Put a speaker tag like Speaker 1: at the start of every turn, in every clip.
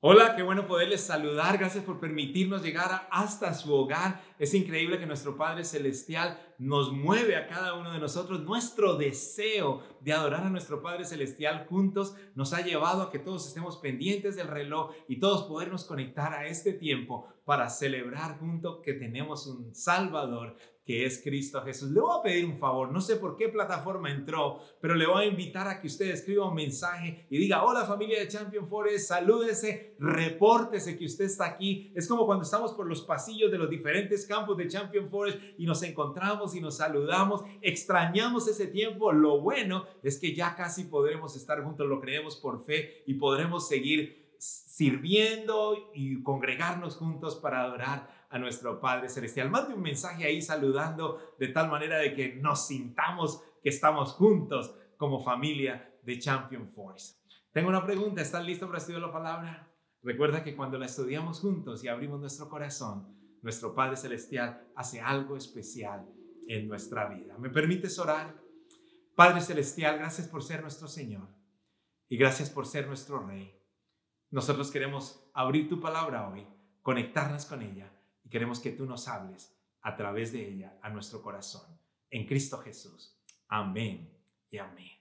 Speaker 1: Hola, qué bueno poderles saludar. Gracias por permitirnos llegar hasta su hogar. Es increíble que nuestro Padre Celestial nos mueve a cada uno de nosotros. Nuestro deseo de adorar a nuestro Padre Celestial juntos nos ha llevado a que todos estemos pendientes del reloj y todos podernos conectar a este tiempo para celebrar juntos que tenemos un Salvador, que es Cristo Jesús. Le voy a pedir un favor, no sé por qué plataforma entró, pero le voy a invitar a que usted escriba un mensaje y diga: hola familia de Champion Forest, salúdese, repórtese que usted está aquí. Es como cuando estamos por los pasillos de los diferentes campos de Champion Forest y nos encontramos y nos saludamos, extrañamos ese tiempo. Lo bueno es que ya casi podremos estar juntos, lo creemos por fe y podremos seguir sirviendo y congregarnos juntos para adorar a nuestro Padre Celestial. Mande un mensaje ahí saludando de tal manera de que nos sintamos que estamos juntos como familia de Champion Force. Tengo una pregunta, ¿estás listo para estudiar la palabra? Recuerda que cuando la estudiamos juntos y abrimos nuestro corazón, nuestro Padre Celestial hace algo especial en nuestra vida. ¿Me permites orar? Padre Celestial, gracias por ser nuestro Señor y gracias por ser nuestro Rey. Nosotros queremos abrir tu palabra hoy, conectarnos con ella y queremos que tú nos hables a través de ella a nuestro corazón. En Cristo Jesús. Amén y amén.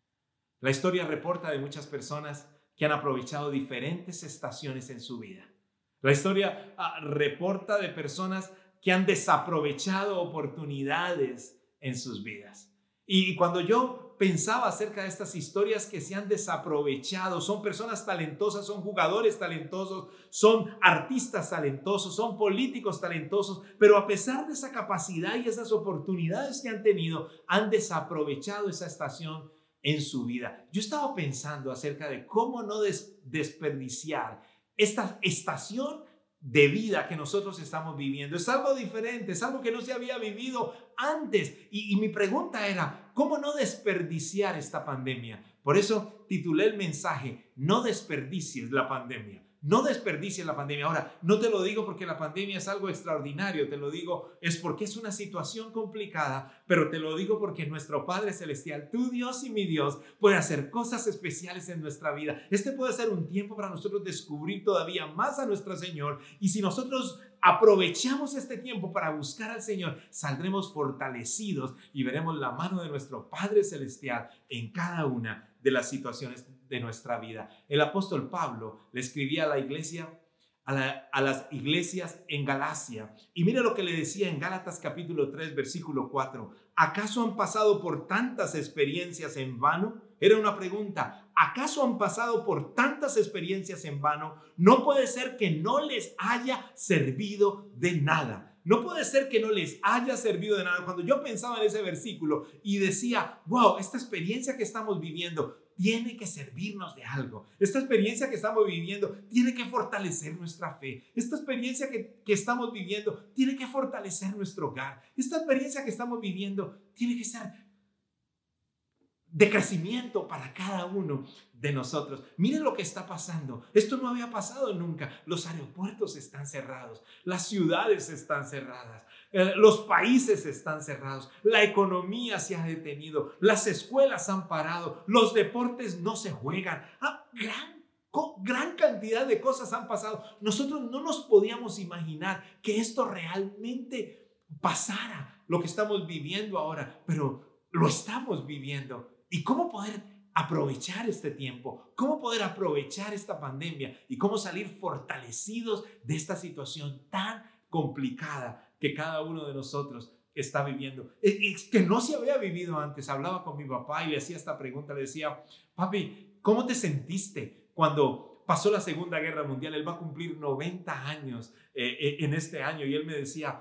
Speaker 1: La historia reporta de muchas personas que han aprovechado diferentes estaciones en su vida. La historia reporta de personas que han desaprovechado oportunidades en sus vidas. Y cuando yo pensaba acerca de estas historias que se han desaprovechado, son personas talentosas, son jugadores talentosos, son artistas talentosos, son políticos talentosos, pero a pesar de esa capacidad y esas oportunidades que han tenido, han desaprovechado esa estación en su vida. Yo estaba pensando acerca de cómo no desperdiciar esta estación de vida que nosotros estamos viviendo. Es algo diferente, es algo que no se había vivido antes. Y mi pregunta era, ¿cómo no desperdiciar esta pandemia? Por eso titulé el mensaje: no desperdicies la pandemia. No desperdicies la pandemia. Ahora, no te lo digo porque la pandemia es algo extraordinario, te lo digo es porque es una situación complicada, pero te lo digo porque nuestro Padre Celestial, tu Dios y mi Dios, puede hacer cosas especiales en nuestra vida. Este puede ser un tiempo para nosotros descubrir todavía más a nuestro Señor, y si nosotros aprovechamos este tiempo para buscar al Señor, saldremos fortalecidos y veremos la mano de nuestro Padre Celestial en cada una de las situaciones de nuestra vida. El apóstol Pablo le escribía a la iglesia, a las iglesias en Galacia, y mira lo que le decía en Gálatas capítulo 3 versículo 4: ¿acaso han pasado por tantas experiencias en vano? Era una pregunta. ¿Acaso han pasado por tantas experiencias en vano? No puede ser que no les haya servido de nada. No puede ser que no les haya servido de nada. Cuando yo pensaba en ese versículo y decía, wow, esta experiencia que estamos viviendo tiene que servirnos de algo. Esta experiencia que estamos viviendo tiene que fortalecer nuestra fe. Esta experiencia que estamos viviendo tiene que fortalecer nuestro hogar. Esta experiencia que estamos viviendo tiene que ser de crecimiento para cada uno de nosotros. Miren lo que está pasando. Esto no había pasado nunca. Los aeropuertos están cerrados, las ciudades están cerradas, los países están cerrados, la economía se ha detenido, las escuelas han parado, los deportes no se juegan. Gran cantidad de cosas han pasado. Nosotros no nos podíamos imaginar que esto realmente pasara, lo que estamos viviendo ahora, pero lo estamos viviendo. ¿Y cómo poder aprovechar este tiempo? ¿Cómo poder aprovechar esta pandemia? ¿Y cómo salir fortalecidos de esta situación tan complicada que cada uno de nosotros está viviendo? Es que no se había vivido antes. Hablaba con mi papá y le hacía esta pregunta. Le decía, papi, ¿cómo te sentiste cuando pasó la Segunda Guerra Mundial? Él va a cumplir 90 años en este año, y él me decía,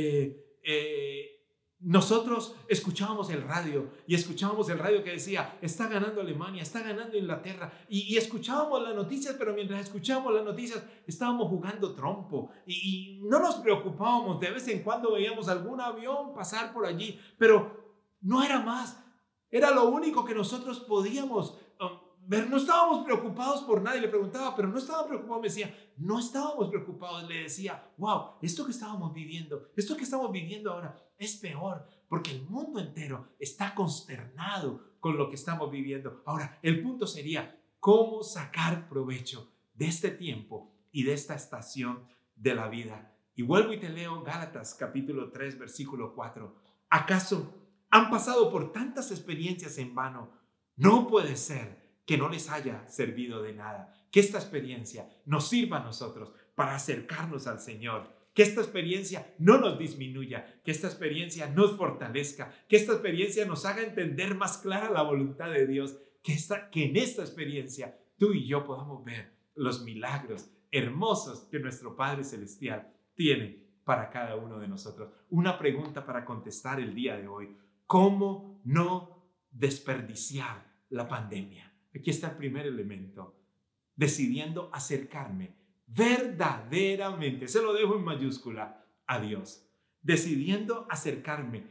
Speaker 1: nosotros escuchábamos el radio que decía, está ganando Alemania, está ganando Inglaterra, y escuchábamos las noticias, pero mientras escuchábamos las noticias estábamos jugando trompo y no nos preocupábamos. De vez en cuando veíamos algún avión pasar por allí, pero no era más. Era lo único que nosotros podíamos ver. No estábamos preocupados por nada. Y le preguntaba, pero no estaban preocupados. Me decía, no estábamos preocupados. Le decía, wow, esto que estamos viviendo ahora es peor, porque el mundo entero está consternado con lo que estamos viviendo. Ahora, el punto sería, ¿cómo sacar provecho de este tiempo y de esta estación de la vida. Y vuelvo y te leo Gálatas capítulo 3, versículo 4. ¿Acaso han pasado por tantas experiencias en vano? No puede ser que no les haya servido de nada. Que esta experiencia nos sirva a nosotros para acercarnos al Señor. Que esta experiencia no nos disminuya, que esta experiencia nos fortalezca, que esta experiencia nos haga entender más clara la voluntad de Dios, que en esta experiencia tú y yo podamos ver los milagros hermosos que nuestro Padre Celestial tiene para cada uno de nosotros. Una pregunta para contestar el día de hoy: ¿cómo no desperdiciar la pandemia? Aquí está el primer elemento: decidiendo acercarme verdaderamente, se lo dejo en mayúscula, a Dios. Decidiendo acercarme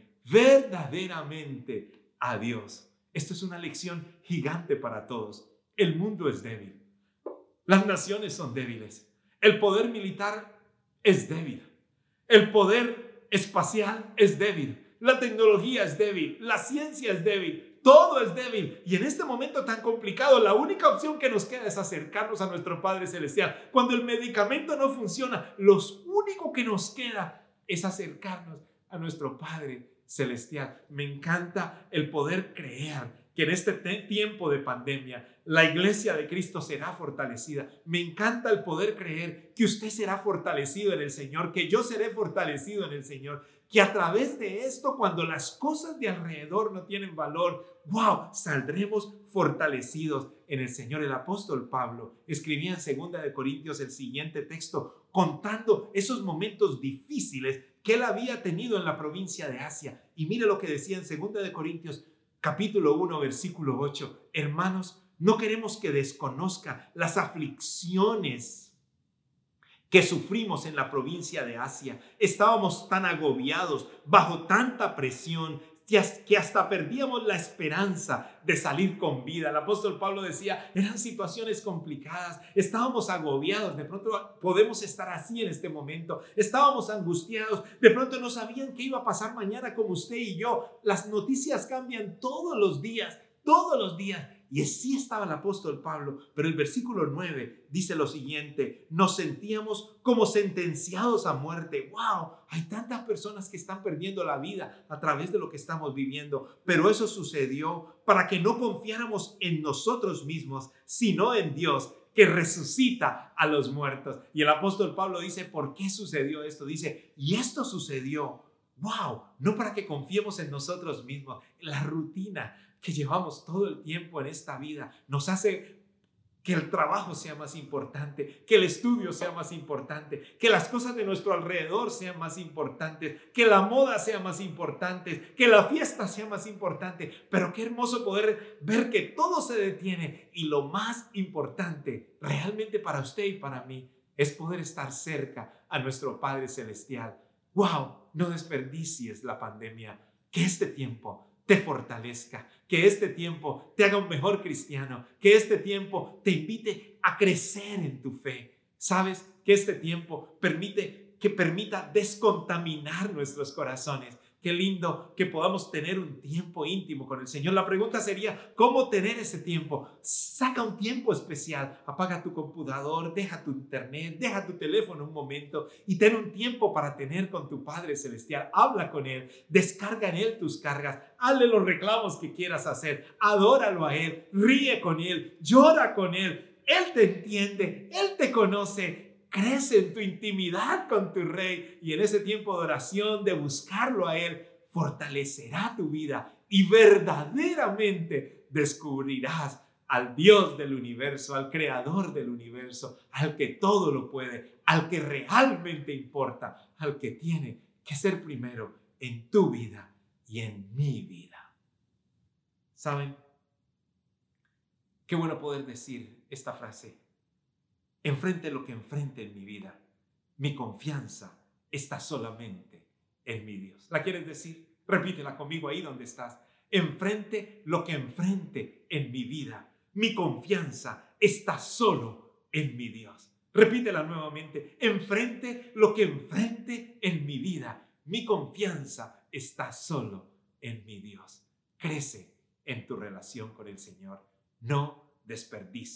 Speaker 1: verdaderamente a Dios. Esto es una lección gigante para todos. El mundo es débil. Las naciones son débiles. El poder militar es débil. El poder espacial es débil. La tecnología es débil. La ciencia es débil. Todo es débil. Y en este momento tan complicado, la única opción que nos queda es acercarnos a nuestro Padre Celestial. Cuando el medicamento no funciona, lo único que nos queda es acercarnos a nuestro Padre Celestial. Me encanta el poder creer que en este tiempo de pandemia la iglesia de Cristo será fortalecida. Me encanta el poder creer que usted será fortalecido en el Señor, que yo seré fortalecido en el Señor, que a través de esto, cuando las cosas de alrededor no tienen valor, saldremos fortalecidos en el Señor. El apóstol Pablo escribía en 2 de Corintios el siguiente texto, contando esos momentos difíciles que él había tenido en la provincia de Asia. Y mire lo que decía en 2 de Corintios capítulo 1, versículo 8. Hermanos, no queremos que desconozcan las aflicciones que sufrimos en la provincia de Asia. Estábamos tan agobiados, bajo tanta presión, que hasta perdíamos la esperanza de salir con vida. El apóstol Pablo decía, eran situaciones complicadas, estábamos agobiados, de pronto podemos estar así en este momento, estábamos angustiados, de pronto no sabían qué iba a pasar mañana como usted y yo. Las noticias cambian todos los días. Y así estaba el apóstol Pablo, pero el versículo 9 dice lo siguiente: nos sentíamos como sentenciados a muerte. Hay tantas personas que están perdiendo la vida a través de lo que estamos viviendo, pero eso sucedió para que no confiáramos en nosotros mismos, sino en Dios, que resucita a los muertos. Y el apóstol Pablo dice, ¿por qué sucedió esto? Dice, y esto sucedió, no para que confiemos en nosotros mismos. La rutina que llevamos todo el tiempo en esta vida nos hace que el trabajo sea más importante, que el estudio sea más importante, que las cosas de nuestro alrededor sean más importantes, que la moda sea más importante, que la fiesta sea más importante. Pero qué hermoso poder ver que todo se detiene y lo más importante realmente para usted y para mí es poder estar cerca a nuestro Padre Celestial. No desperdicies la pandemia. Que este tiempo te fortalezca, que este tiempo te haga un mejor cristiano, que este tiempo te invite a crecer en tu fe. ¿Sabes? Que este tiempo permita descontaminar nuestros corazones. Qué lindo que podamos tener un tiempo íntimo con el Señor. La pregunta sería, ¿cómo tener ese tiempo? Saca un tiempo especial. Apaga tu computador, deja tu internet, deja tu teléfono un momento y ten un tiempo para tener con tu Padre Celestial. Habla con Él, descarga en Él tus cargas, hazle los reclamos que quieras hacer, adóralo a Él, ríe con Él, llora con Él. Él te entiende, Él te conoce. Crece en tu intimidad con tu Rey y en ese tiempo de oración, de buscarlo a Él, fortalecerá tu vida y verdaderamente descubrirás al Dios del universo, al Creador del universo, al que todo lo puede, al que realmente importa, al que tiene que ser primero en tu vida y en mi vida. ¿Saben? Qué bueno poder decir esta frase. Enfrente lo que enfrente en mi vida, mi confianza está solamente en mi Dios. ¿La quieres decir? Repítela conmigo ahí donde estás. Enfrente lo que enfrente en mi vida, mi confianza está solo en mi Dios. Repítela nuevamente. Enfrente lo que enfrente en mi vida, mi confianza está solo en mi Dios. Crece en tu relación con el Señor. No desperdicies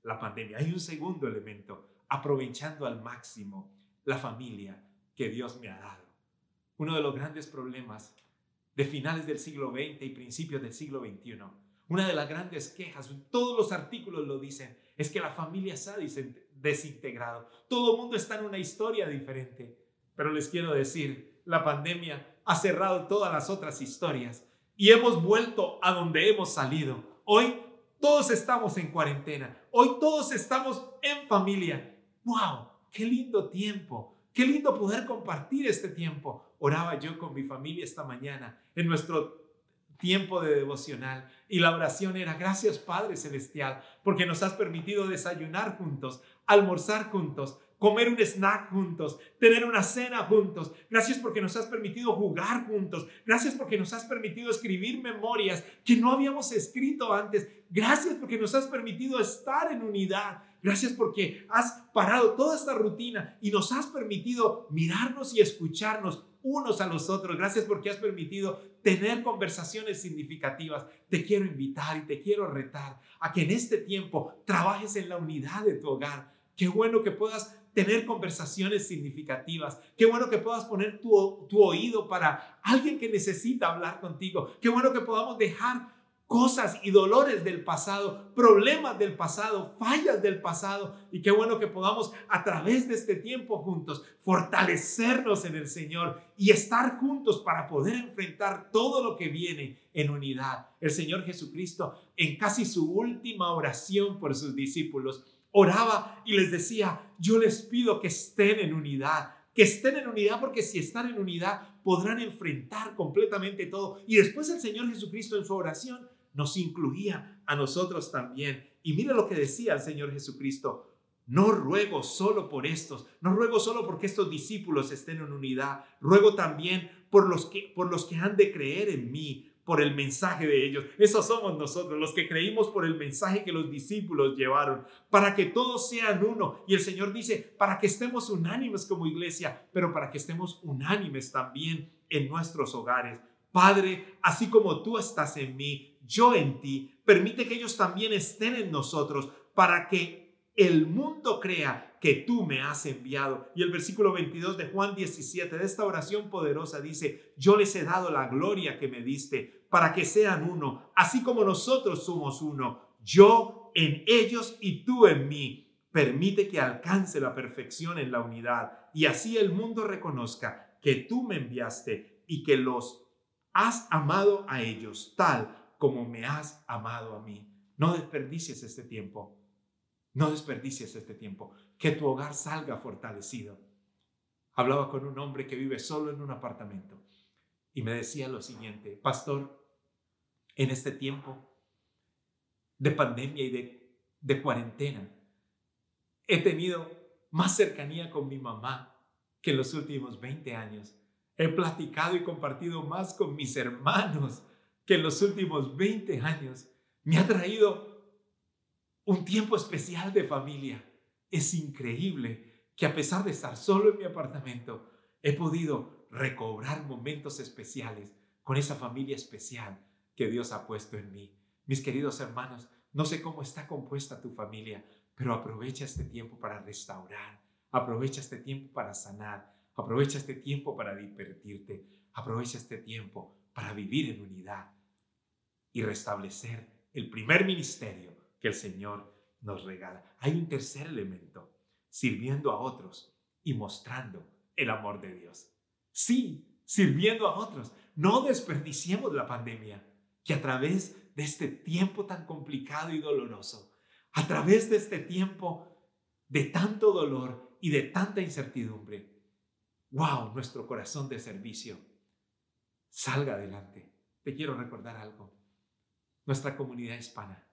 Speaker 1: la pandemia. Hay un segundo elemento, aprovechando al máximo la familia que Dios me ha dado. Uno de los grandes problemas de finales del siglo XX y principios del siglo XXI, una de las grandes quejas, todos los artículos lo dicen, es que la familia se ha desintegrado. Todo el mundo está en una historia diferente. Pero les quiero decir, la pandemia ha cerrado todas las otras historias y hemos vuelto a donde hemos salido. Hoy todos estamos en cuarentena. Hoy todos estamos en familia. ¡Wow! ¡Qué lindo tiempo! ¡Qué lindo poder compartir este tiempo! Oraba yo con mi familia esta mañana en nuestro tiempo de devocional y la oración era: gracias Padre Celestial, porque nos has permitido desayunar juntos, almorzar juntos, comer un snack juntos, tener una cena juntos. Gracias porque nos has permitido jugar juntos. Gracias porque nos has permitido escribir memorias que no habíamos escrito antes. Gracias porque nos has permitido estar en unidad. Gracias porque has parado toda esta rutina y nos has permitido mirarnos y escucharnos unos a los otros. Gracias porque has permitido tener conversaciones significativas. Te quiero invitar y te quiero retar a que en este tiempo trabajes en la unidad de tu hogar. Qué bueno que puedas tener conversaciones significativas. Qué bueno que puedas poner tu oído para alguien que necesita hablar contigo. Qué bueno que podamos dejar cosas y dolores del pasado, problemas del pasado, fallas del pasado. Y qué bueno que podamos a través de este tiempo juntos fortalecernos en el Señor y estar juntos para poder enfrentar todo lo que viene en unidad. El Señor Jesucristo, en casi su última oración por sus discípulos, oraba y les decía: yo les pido que estén en unidad. Que estén en unidad, porque si están en unidad podrán enfrentar completamente todo. Y después el Señor Jesucristo en su oración nos incluía a nosotros también. Y mira lo que decía el Señor Jesucristo: no ruego solo por estos, no ruego solo porque estos discípulos estén en unidad, ruego también por los que han de creer en mí, por el mensaje de ellos. Esos somos nosotros, los que creímos por el mensaje que los discípulos llevaron, para que todos sean uno. Y el Señor dice, para que estemos unánimes como iglesia, pero para que estemos unánimes también en nuestros hogares. Padre, así como tú estás en mí, yo en ti, permite que ellos también estén en nosotros, para que el mundo crea que tú me has enviado. Y el versículo 22 de Juan 17, de esta oración poderosa, dice: yo les he dado la gloria que me diste, para que sean uno, así como nosotros somos uno, yo en ellos y tú en mí. Permite que alcance la perfección en la unidad, y así el mundo reconozca que tú me enviaste y que los has amado a ellos, tal como me has amado a mí. No desperdicies este tiempo. No desperdicies este tiempo. Que tu hogar salga fortalecido. Hablaba con un hombre que vive solo en un apartamento y me decía lo siguiente: pastor, en este tiempo de pandemia y de cuarentena, he tenido más cercanía con mi mamá que en los últimos 20 años. He platicado y compartido más con mis hermanos que en los últimos 20 años. Me ha traído un tiempo especial de familia. Es increíble que a pesar de estar solo en mi apartamento, he podido recobrar momentos especiales con esa familia especial que Dios ha puesto en mí. Mis queridos hermanos, no sé cómo está compuesta tu familia, pero aprovecha este tiempo para restaurar, aprovecha este tiempo para sanar, aprovecha este tiempo para divertirte, aprovecha este tiempo para vivir en unidad y restablecer el primer ministerio que el Señor nos regala. Hay un tercer elemento: sirviendo a otros y mostrando el amor de Dios. Sí, sirviendo a otros. No desperdiciemos la pandemia, que a través de este tiempo tan complicado y doloroso, a través de este tiempo de tanto dolor y de tanta incertidumbre, wow, nuestro corazón de servicio salga adelante. Te quiero recordar algo: nuestra comunidad hispana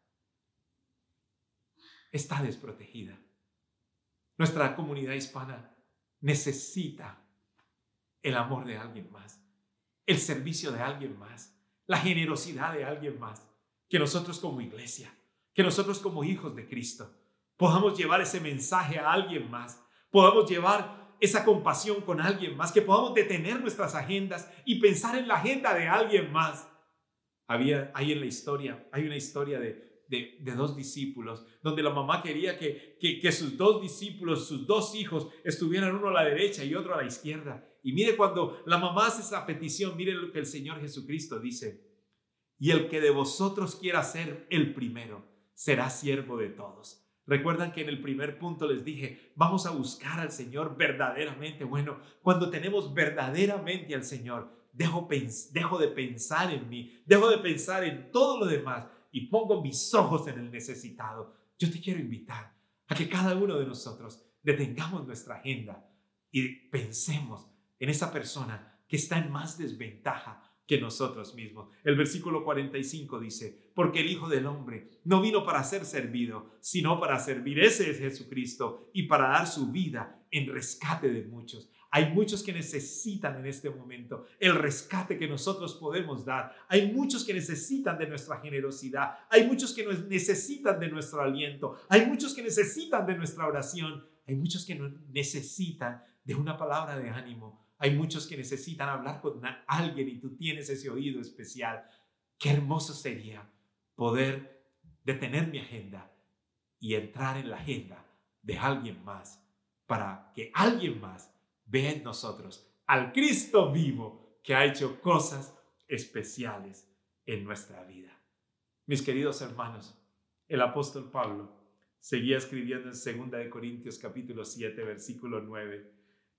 Speaker 1: está desprotegida. Nuestra comunidad hispana necesita el amor de alguien más, el servicio de alguien más, la generosidad de alguien más. Que nosotros como iglesia, que nosotros como hijos de Cristo, podamos llevar ese mensaje a alguien más, podamos llevar esa compasión con alguien más, que podamos detener nuestras agendas y pensar en la agenda de alguien más. Hay una historia de dos discípulos, donde la mamá quería que sus dos discípulos, sus dos hijos, estuvieran uno a la derecha y otro a la izquierda. Y mire, cuando la mamá hace esa petición, mire lo que el Señor Jesucristo dice: y el que de vosotros quiera ser el primero, será siervo de todos. Recuerdan que en el primer punto les dije, vamos a buscar al Señor verdaderamente. Bueno, cuando tenemos verdaderamente al Señor, dejo de pensar en mí, dejo de pensar en todo lo demás y pongo mis ojos en el necesitado. Yo te quiero invitar a que cada uno de nosotros detengamos nuestra agenda y pensemos en esa persona que está en más desventaja que nosotros mismos. El versículo 45 dice: porque el Hijo del Hombre no vino para ser servido, sino para servir. Ese es Jesucristo, y para dar su vida en rescate de muchos. Hay muchos que necesitan en este momento el rescate que nosotros podemos dar. Hay muchos que necesitan de nuestra generosidad. Hay muchos que necesitan de nuestro aliento. Hay muchos que necesitan de nuestra oración. Hay muchos que necesitan de una palabra de ánimo. Hay muchos que necesitan hablar con alguien y tú tienes ese oído especial. Qué hermoso sería poder detener mi agenda y entrar en la agenda de alguien más, para que alguien más vea en nosotros al Cristo vivo que ha hecho cosas especiales en nuestra vida. Mis queridos hermanos, el apóstol Pablo seguía escribiendo en 2 Corintios capítulo 7, versículo 9.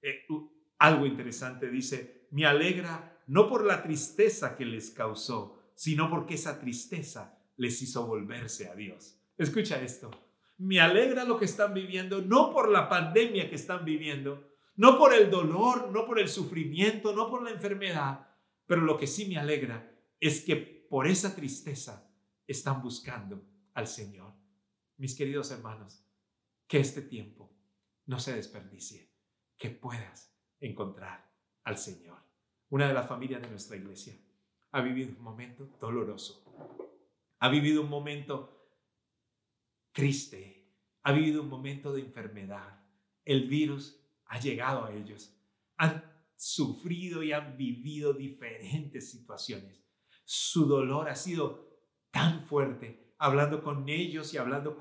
Speaker 1: Algo interesante dice: me alegra no por la tristeza que les causó, sino porque esa tristeza les hizo volverse a Dios. Escucha esto: me alegra lo que están viviendo, no por la pandemia que están viviendo, no por el dolor, no por el sufrimiento, no por la enfermedad, pero lo que sí me alegra es que por esa tristeza están buscando al Señor. Mis queridos hermanos, que este tiempo no se desperdicie, que puedas encontrar al Señor. Una de las familias de nuestra iglesia ha vivido un momento doloroso, ha vivido un momento triste, ha vivido un momento de enfermedad. El virus ha llegado a ellos, han sufrido y han vivido diferentes situaciones. Su dolor ha sido tan fuerte. Hablando con ellos y hablando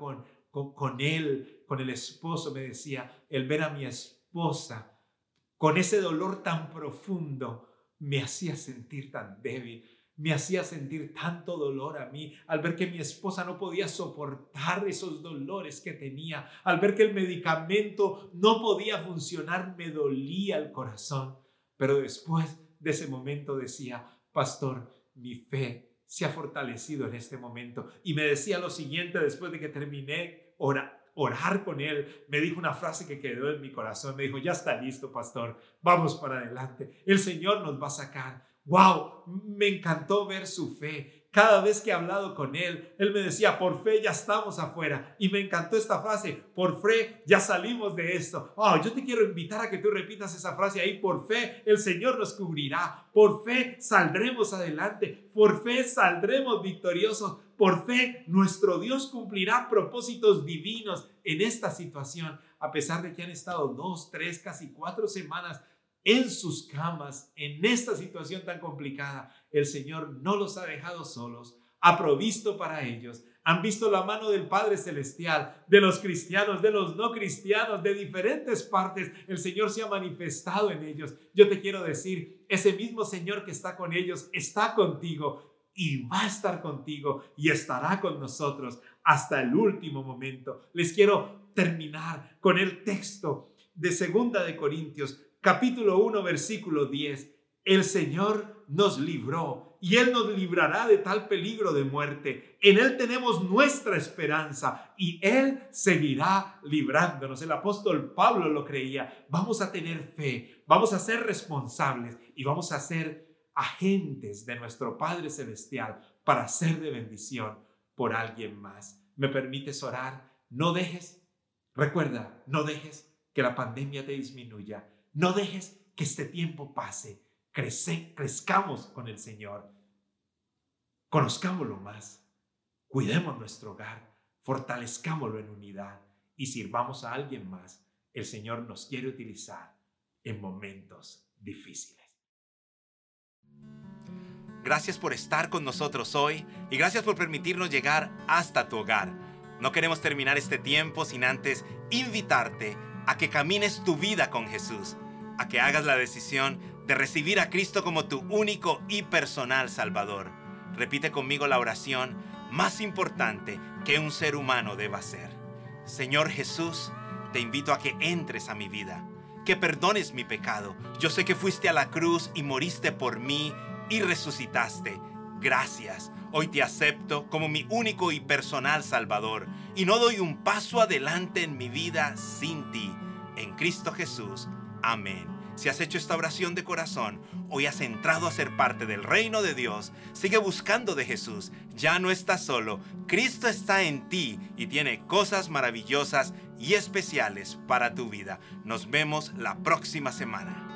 Speaker 1: con él, con el esposo, me decía: el ver a mi esposa con ese dolor tan profundo me hacía sentir tan débil, me hacía sentir tanto dolor a mí, al ver que mi esposa no podía soportar esos dolores que tenía, al ver que el medicamento no podía funcionar, me dolía el corazón. Pero después de ese momento decía: pastor, mi fe se ha fortalecido en este momento. Y me decía lo siguiente después de que terminé orar con él. Me dijo una frase que quedó en mi corazón. Me dijo: ya está listo, pastor, vamos para adelante, el Señor nos va a sacar. ¡Wow! Me encantó ver su fe. Cada vez que he hablado con él, él me decía: por fe ya estamos afuera. Y me encantó esta frase: por fe ya salimos de esto. Yo te quiero invitar a que tú repitas esa frase ahí: por fe el Señor nos cubrirá. Por fe saldremos adelante. Por fe saldremos victoriosos. Por fe nuestro Dios cumplirá propósitos divinos en esta situación. A pesar de que han estado 2, 3, casi 4 semanas en sus camas, en esta situación tan complicada, el Señor no los ha dejado solos, ha provisto para ellos. Han visto la mano del Padre Celestial, de los cristianos, de los no cristianos, de diferentes partes. El Señor se ha manifestado en ellos. Yo te quiero decir, ese mismo Señor que está con ellos está contigo y va a estar contigo y estará con nosotros hasta el último momento. Les quiero terminar con el texto de 2 Corintios capítulo 1, versículo 10. El Señor nos libró y Él nos librará de tal peligro de muerte. En Él tenemos nuestra esperanza y Él seguirá librándonos. El apóstol Pablo lo creía. Vamos a tener fe, vamos a ser responsables y vamos a ser agentes de nuestro Padre Celestial para ser de bendición por alguien más. ¿Me permites orar? Recuerda, no dejes que la pandemia te disminuya. No dejes que este tiempo pase. Crezcamos con el Señor. Conozcámoslo más. Cuidemos nuestro hogar. Fortalezcámoslo en unidad y sirvamos a alguien más. El Señor nos quiere utilizar en momentos difíciles. Gracias por estar con nosotros hoy y gracias por permitirnos llegar hasta tu hogar. No queremos terminar este tiempo sin antes invitarte a que camines tu vida con Jesús, a que hagas la decisión de recibir a Cristo como tu único y personal Salvador. Repite conmigo la oración más importante que un ser humano deba hacer. Señor Jesús, te invito a que entres a mi vida, que perdones mi pecado. Yo sé que fuiste a la cruz y moriste por mí y resucitaste. Gracias. Hoy te acepto como mi único y personal Salvador y no doy un paso adelante en mi vida sin ti. En Cristo Jesús. Amén. Si has hecho esta oración de corazón, hoy has entrado a ser parte del reino de Dios. Sigue buscando de Jesús. Ya no estás solo. Cristo está en ti y tiene cosas maravillosas y especiales para tu vida. Nos vemos la próxima semana.